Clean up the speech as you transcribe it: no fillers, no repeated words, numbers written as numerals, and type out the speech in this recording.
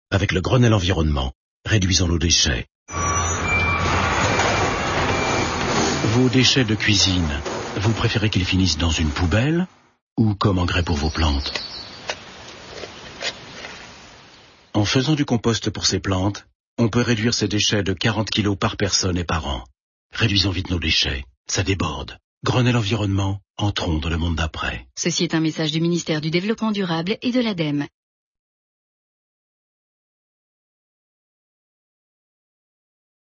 Avec le Grenelle Environnement, réduisons nos déchets. Vos déchets de cuisine, vous préférez qu'ils finissent dans une poubelle ou comme engrais pour vos plantes? En faisant du compost pour ces plantes, on peut réduire ces déchets de 40 kilos par personne et par an. Réduisons vite nos déchets, ça déborde. Grenelle Environnement, entrons dans le monde d'après. Ceci est un message du ministère du Développement durable et de l'ADEME.